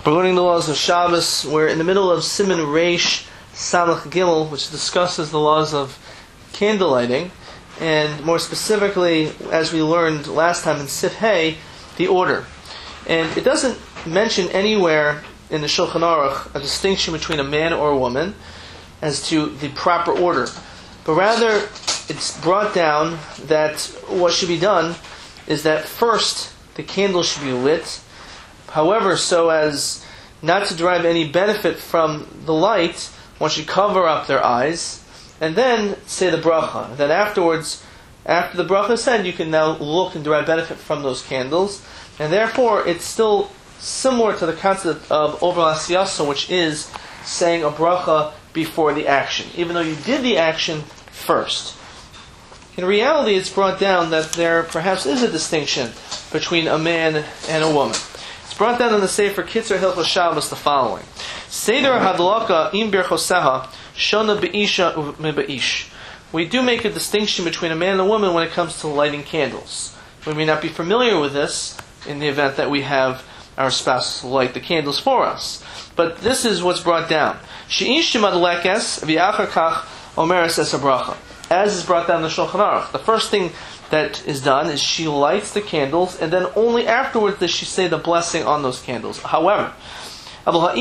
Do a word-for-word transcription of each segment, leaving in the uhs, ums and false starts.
We're learning the laws of Shabbos. We're in the middle of Siman Reish Samach Gimel, which discusses the laws of candle lighting, and more specifically, as we learned last time in Sif Hey, the order. And it doesn't mention anywhere in the Shulchan Aruch a distinction between a man or a woman as to the proper order, but rather it's brought down that what should be done is that first the candle should be lit, however, so as not to derive any benefit from the light, one should cover up their eyes, and then say the bracha. Then afterwards, after the bracha is said, you can now look and derive benefit from those candles, and therefore it's still similar to the concept of over l'asiyasa, which is saying a bracha before the action, even though you did the action first. In reality, it's brought down that there perhaps is a distinction between a man and a woman. It's brought down in the Sefer Kitzur Hilchos Shabbos the following: Seder hadlaka im birchoseha shona be'isha u'mebe'ish. We do make a distinction between a man and a woman when it comes to lighting candles. We may not be familiar with this in the event that we have our spouse light the candles for us, but this is what's brought down. She'ish madlekes v'achar kach omeres es habracha. As is brought down in the Shulchan Aruch, the first thing that is done is she lights the candles, and then only afterwards does she say the blessing on those candles. However, when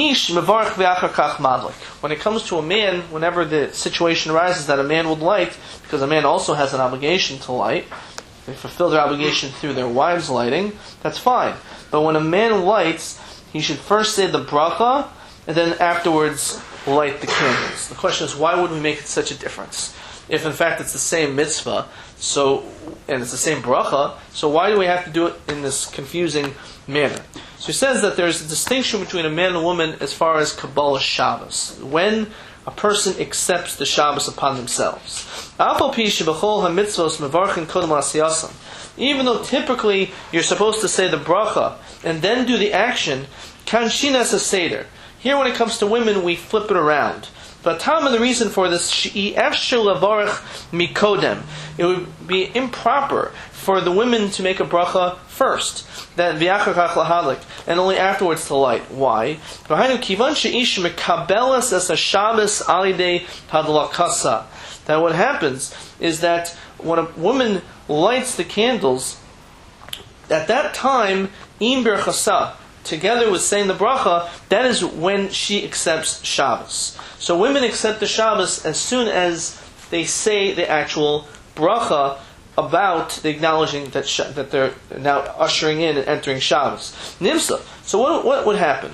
it comes to a man, whenever the situation arises that a man would light, because a man also has an obligation to light, they fulfill their obligation through their wives lighting, that's fine. But when a man lights, he should first say the bracha, and then afterwards light the candles. The question is, why would we make it such a difference? If in fact it's the same mitzvah, so and it's the same bracha, so why do we have to do it in this confusing manner? So he says that there's a distinction between a man and a woman as far as Kabbalah Shabbos, when a person accepts the Shabbos upon themselves. Even though typically you're supposed to say the bracha and then do the action, kanshinas a seder. Here when it comes to women, we flip it around. But Tam, the reason for this, mikodem, it would be improper for the women to make a bracha first, that v'achar lahadlik, and only afterwards to light. Why? That what happens is that when a woman lights the candles, at that time, im berchasa, together with saying the bracha, that is when she accepts Shabbos. So women accept the Shabbos as soon as they say the actual bracha about the acknowledging that sh- that they're now ushering in and entering Shabbos. Nimsa. So what what would happen?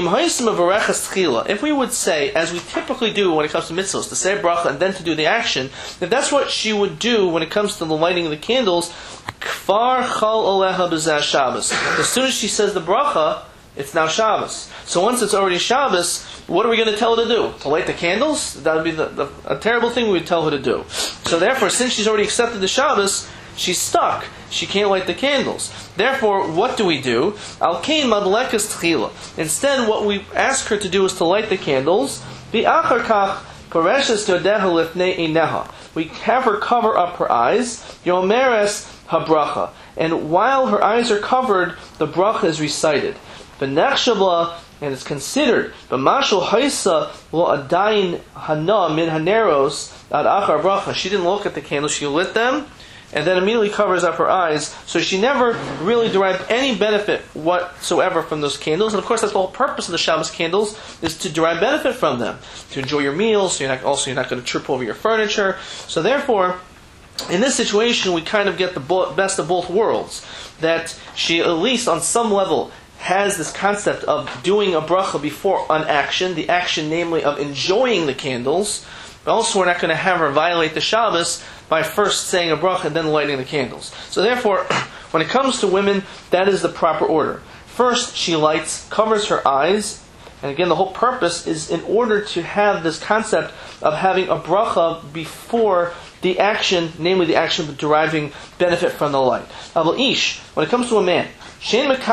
If we would say, as we typically do when it comes to mitzvahs, to say bracha and then to do the action, if that's what she would do when it comes to the lighting of the candles, kfar chal oleha b'zeh Shabbos. As soon as she says the bracha, it's now Shabbos. So once it's already Shabbos, what are we going to tell her to do? To light the candles? That would be the, the, a terrible thing we would tell her to do. So therefore, since she's already accepted the Shabbos, she's stuck. She can't light the candles. Therefore, what do we do? Al-kain madlekas tchila. Instead, what we ask her to do is to light the candles. V'achar kach pareshes yodeha lifnei eineha. We have her cover up her eyes. Yomeres habracha. And while her eyes are covered, the bracha is recited. V'nechshabla, and it's considered. B'mashal haisa lo adayin hana min haneros ad achar bracha. She didn't look at the candles; she lit them, and then immediately covers up her eyes. So she never really derived any benefit whatsoever from those candles. And of course, that's the whole purpose of the Shabbos candles, is to derive benefit from them, to enjoy your meals. So you're not, also, you're not going to trip over your furniture. So therefore, in this situation, we kind of get the best of both worlds. That she, at least on some level, has this concept of doing a bracha before an action, the action namely of enjoying the candles, but also we're not going to have her violate the Shabbos by first saying a bracha and then lighting the candles. So therefore, when it comes to women, that is the proper order. First, she lights, covers her eyes, and again, the whole purpose is in order to have this concept of having a bracha before the action, namely the action of deriving benefit from the light. Aval ish, when it comes to a man, even when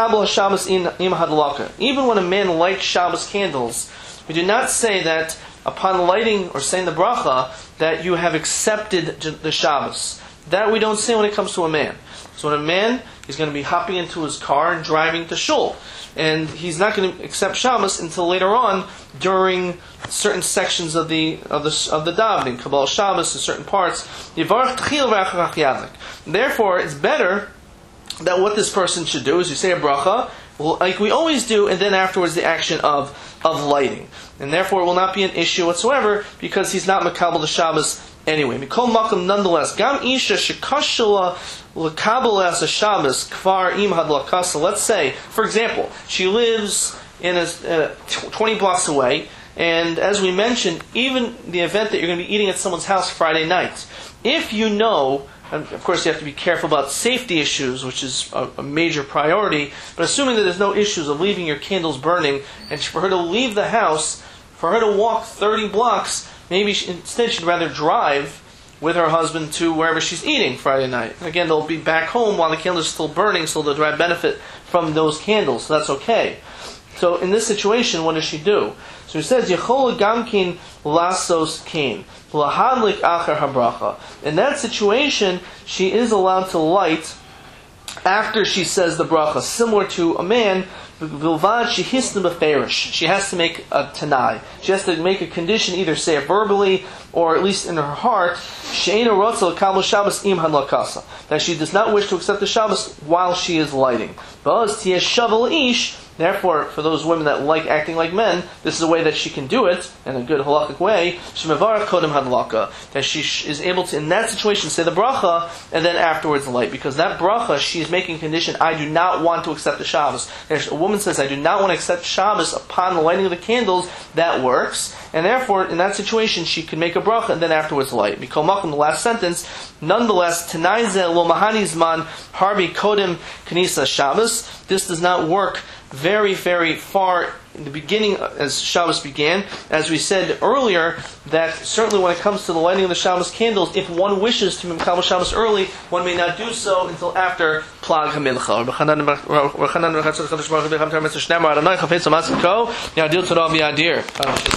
a man lights Shabbos candles, we do not say that upon lighting or saying the bracha that you have accepted the Shabbos. That we don't say when it comes to a man. So when a man is going to be hopping into his car and driving to shul, and he's not going to accept Shabbos until later on during certain sections of the of the of the davening, Kabbalah Shabbos, in certain parts. Therefore, it's better that what this person should do is you say a bracha, like we always do, and then afterwards the action of of lighting. And therefore it will not be an issue whatsoever, because he's not makabel the Shabbos anyway. Mikol makom, nonetheless, gam isha shekashela lekabel as a Shabbos kvar im hadlakasa. Let's say, for example, she lives in a, uh, twenty blocks away, and as we mentioned, even the event that you're going to be eating at someone's house Friday night, if you know, and of course you have to be careful about safety issues, which is a, a major priority, but assuming that there's no issues of leaving your candles burning, and for her to leave the house, for her to walk thirty blocks, maybe she, instead she'd rather drive with her husband to wherever she's eating Friday night. And again, they'll be back home while the candles are still burning, so they'll derive benefit from those candles, so that's okay. So in this situation, what does she do? So he says, Yechol gamkin lasos kain, lahadlik achar habracha. In that situation, she is allowed to light after she says the bracha, similar to a man. Vilvad she hisna beferish. She has to make a tanai. She has to make a condition, either say it verbally or at least in her heart, she'eina rotza l'kabel Shabbos im hadlakasa, that she does not wish to accept the Shabbos while she is lighting. V'oz tiyeh shavel ish. Therefore, for those women that like acting like men, this is a way that she can do it in a good halakhic way. Shemevarach kodem hadlaka, that she is able to, in that situation, say the bracha and then afterwards light, because that bracha she is making condition. I do not want to accept the Shabbos. If a woman says, "I do not want to accept Shabbos upon the lighting of the candles," that works, and therefore, in that situation, she can make a bracha and then afterwards light. Mikol makom, the last sentence. Nonetheless, Tanai ze lo mahani zman harbi kodem knisa Shabbos. This does not work very, very far in the beginning as Shabbos began. As we said earlier, that certainly when it comes to the lighting of the Shabbos candles, if one wishes to make Shabbos early, one may not do so until after Plag HaMilcha.